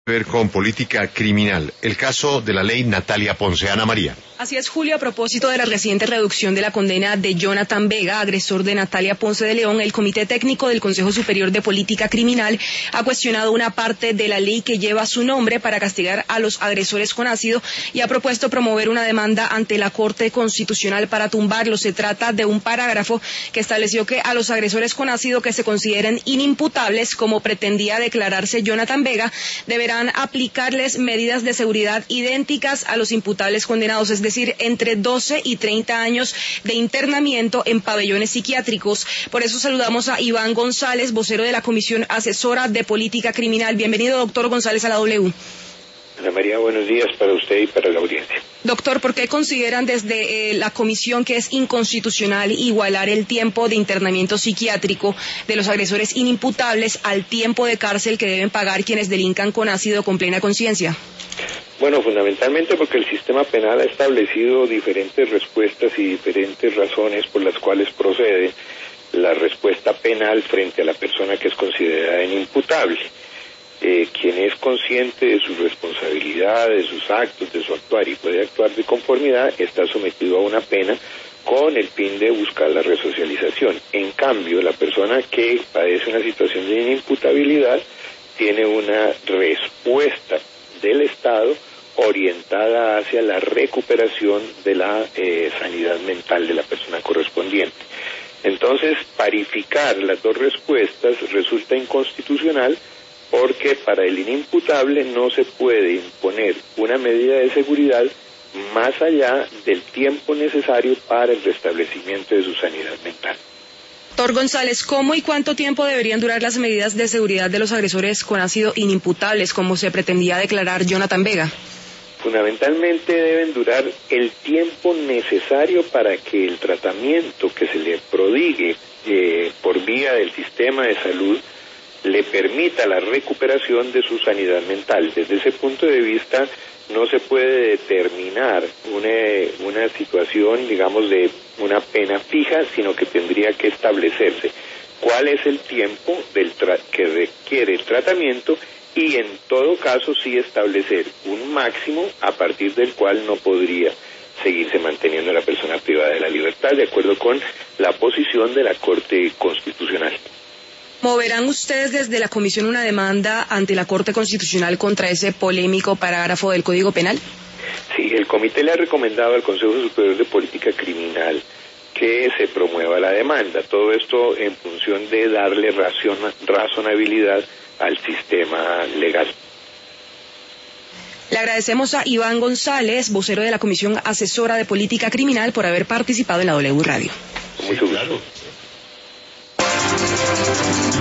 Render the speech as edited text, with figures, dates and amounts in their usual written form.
Ver con política criminal, el caso de la ley Natalia Ponce. Ana María. Así es, Julio, a propósito de la reciente reducción de la condena de Jonathan Vega, agresor de Natalia Ponce de León, el Comité Técnico del Consejo Superior de Política Criminal ha cuestionado una parte de la ley que lleva su nombre para castigar a los agresores con ácido y ha propuesto promover una demanda ante la Corte Constitucional para tumbarlo. Se trata de un parágrafo que estableció que a los agresores con ácido que se consideren inimputables, como pretendía declararse Jonathan Vega, deberán aplicarles medidas de seguridad idénticas a los imputables condenados, es decir, entre 12 y 30 años de internamiento en pabellones psiquiátricos. Por eso saludamos a Iván González, vocero de la Comisión Asesora de Política Criminal. Bienvenido, doctor González, a la W. Ana María, buenos días para usted y para la audiencia. Doctor, ¿por qué consideran desde la comisión que es inconstitucional igualar el tiempo de internamiento psiquiátrico de los agresores inimputables al tiempo de cárcel que deben pagar quienes delincan con ácido con plena conciencia? Bueno, fundamentalmente porque el sistema penal ha establecido diferentes respuestas y diferentes razones por las cuales procede la respuesta penal frente a la persona que es considerada inimputable. Quien es consciente de su responsabilidad, de sus actos, de su actuar y puede actuar de conformidad, está sometido a una pena con el fin de buscar la resocialización. En cambio, la persona que padece una situación de inimputabilidad tiene una respuesta del Estado orientada hacia la recuperación de la sanidad mental de la persona correspondiente. Entonces, parificar las dos respuestas resulta inconstitucional porque para el inimputable no se puede imponer una medida de seguridad más allá del tiempo necesario para el restablecimiento de su sanidad mental. Doctor González, ¿cómo y cuánto tiempo deberían durar las medidas de seguridad de los agresores con ácido inimputables, como se pretendía declarar Jonathan Vega? Fundamentalmente deben durar el tiempo necesario para que el tratamiento que se le prodigue por vía del sistema de salud le permita la recuperación de su sanidad mental. Desde ese punto de vista no se puede determinar una situación, digamos, de una pena fija, sino que tendría que establecerse cuál es el tiempo que requiere el tratamiento y en todo caso sí establecer un máximo a partir del cual no podría seguirse manteniendo la persona privada de la libertad, de acuerdo con la posición de la Corte Constitucional. ¿Moverán ustedes desde la Comisión una demanda ante la Corte Constitucional contra ese polémico parágrafo del Código Penal? Sí, el comité le ha recomendado al Consejo Superior de Política Criminal que se promueva la demanda. Todo esto en función de darle razonabilidad al sistema legal. Le agradecemos a Iván González, vocero de la Comisión Asesora de Política Criminal, por haber participado en la W Radio. Mucho gusto.